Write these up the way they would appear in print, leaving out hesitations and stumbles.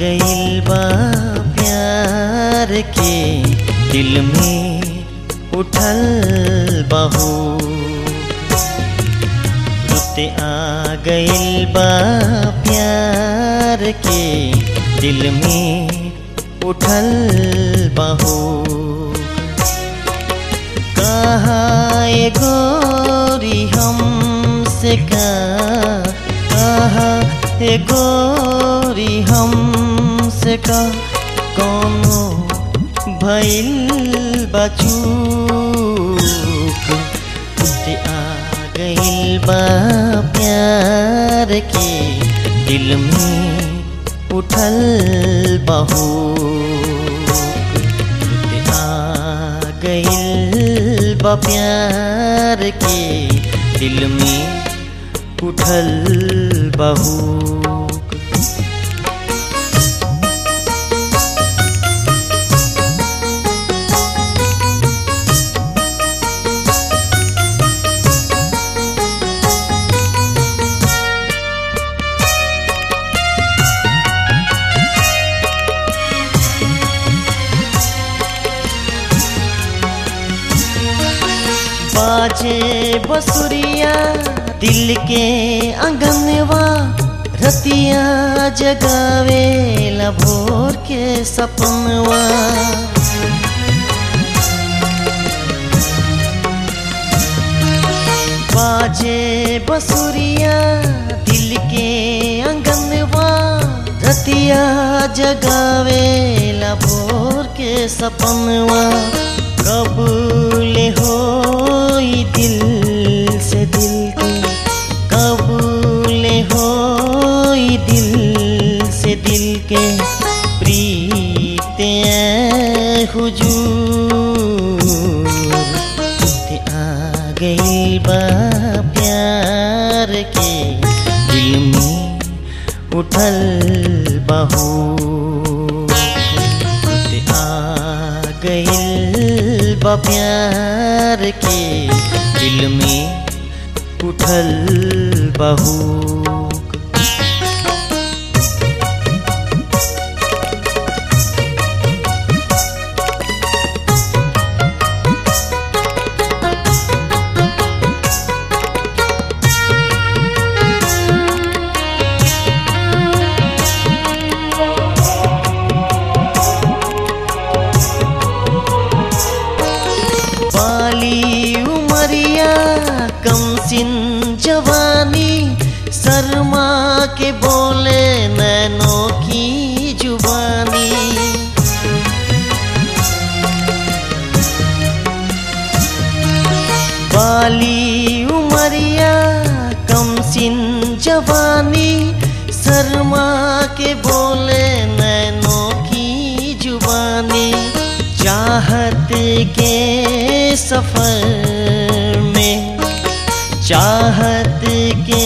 गइल बा प्यार के दिल में उठल बहू रुते आ गइल बा प्यार के दिल में उठल बहू कहाँ ये गोरी हमसे कहाँ ये गोरी हमसे का कोनो भइल बा चूक तुझे आ गइल बा प्यार के दिल में उठल बहू तुझे आ गइल बा प्यार के दिल में उठल बहू बाजे बसुरिया दिल के अंगनवा रतिया जगावेला भोर के सपनवा बाजे बसुरिया दिल के अंगनवा रतिया जगावेला भोर के सपनवा कब ले होई दिल से दिल के कब ले होई दिल से दिल के प्रीत हुजूर ते आ गइल बा प्यार के दिल में उठल बहू ते आ गइल बा प्यार के दिल में उठल बहू कमसिन जवानी शर्मा के बोले नैनों की जुबानी बाली उमरिया कमसिन जवानी शर्मा के बोले नैनों की जुबानी चाहत के सफर में चाहत के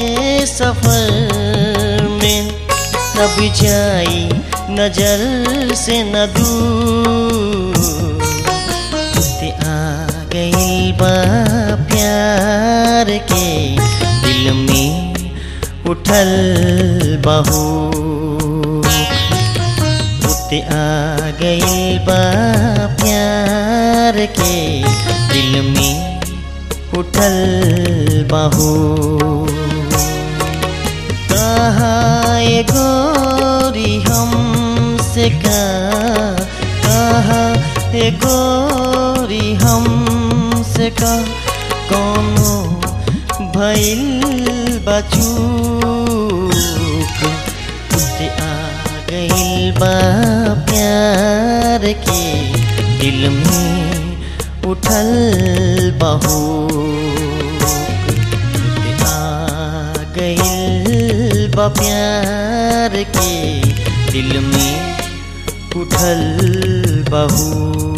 सफर में तब जाई नजर से न दूर ते आ गइल बा प्यार के दिल में उठल बहू ते आ गइल बा प्यार के दिल में उठल बहू कहाँ ये गोरी हमसे कहाँ ये गोरी हमसे का कोनो भइल बा चूक तुझे आ गइल बा प्यार के दिल में उठल बहू आ गइल बा प्यार के दिल में उठल बहू।